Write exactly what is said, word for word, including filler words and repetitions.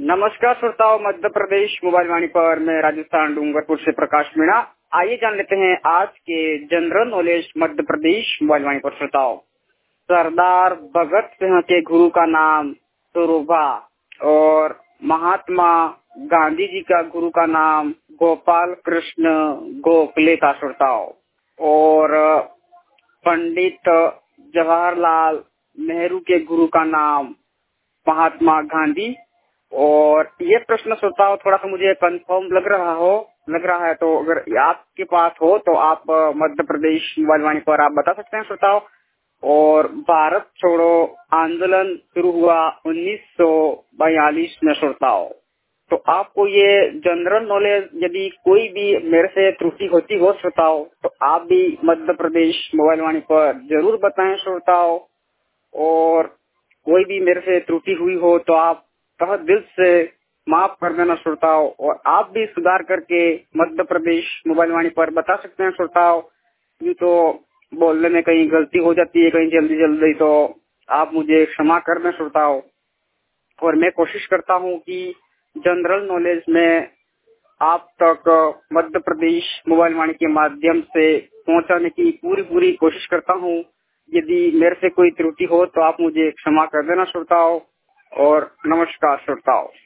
नमस्कार श्रोताओं, मध्य प्रदेश मोबाइल वाणी पर मैं राजस्थान डूंगरपुर से प्रकाश मीणा। आइए जान लेते हैं आज के general knowledge Madhya Pradesh mobile Vaani पर। श्रोताओं, सरदार भगत सिंह के गुरु का नाम स्वरूपा और महात्मा गांधी जी का गुरु का नाम गोपाल कृष्ण गोखले था। श्रोताओं, और पंडित जवाहरलाल नेहरू के गुरु का नाम महात्मा गांधी। और ये प्रश्न श्रोताओं थोड़ा सा मुझे कंफर्म लग रहा हो लग रहा है, तो अगर आपके पास हो तो आप मध्य प्रदेश मोबाइल वाणी पर आप बता सकते हैं श्रोताओं। और भारत छोड़ो आंदोलन शुरू हुआ उन्नीस सौ बयालीस में श्रोताओं। तो आपको ये जनरल नॉलेज यदि कोई भी मेरे से त्रुटि होती हो श्रोताओं, तो आप भी मध्य प्रदेश मोबाइल वाणी पर जरूर बताएं श्रोताओं। और कोई भी मेरे से त्रुटि हुई हो तो आप तहे दिल से माफ कर देना श्रोताओं। और आप भी सुधार करके मध्य प्रदेश मोबाइल वाणी पर बता सकते हैं श्रोताओं। यूँ तो बोलने में कहीं गलती हो जाती है, कहीं जल्दी जल्दी, तो आप मुझे क्षमा कर दें श्रोताओं। और मैं कोशिश करता हूँ कि जनरल नॉलेज में आप तक मध्य प्रदेश मोबाइल वाणी के माध्यम से पहुंचाने की पूरी पूरी कोशिश करता हूँ। यदि मेरे से कोई त्रुटि हो तो आप मुझे क्षमा कर देना श्रोताओं। और नमस्कार श्रोताओं।